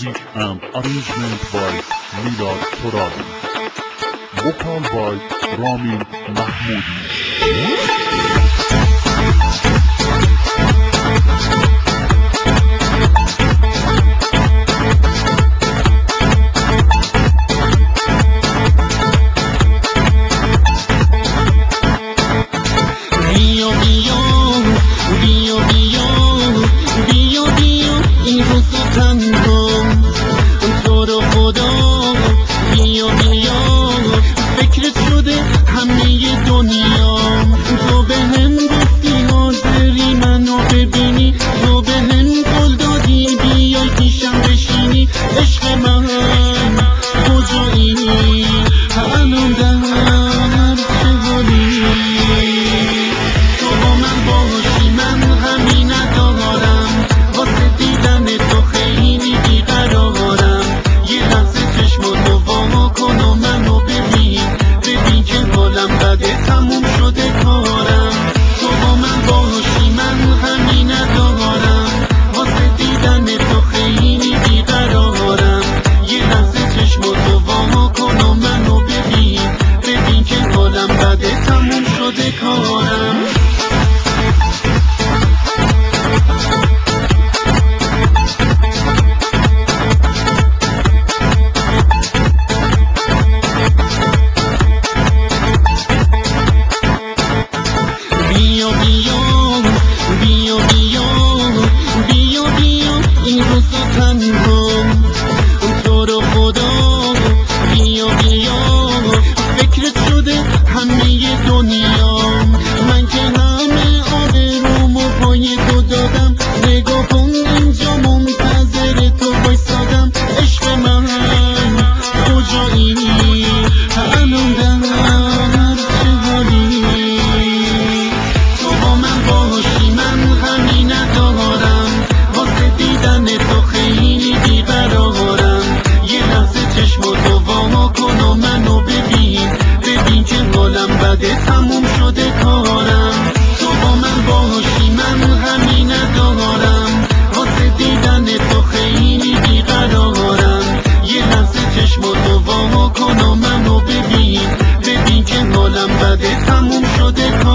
Music and arrangement by Milad Torali. Vocal by Ramil Mahmoudi. تموم شده کارم، تو با من باشی من همین ندارم، واسه دیدن تو خیلی بیقرارم. یه لحظه چشماتو وا کن و منو ببین که حالم بده تموم شده کارم.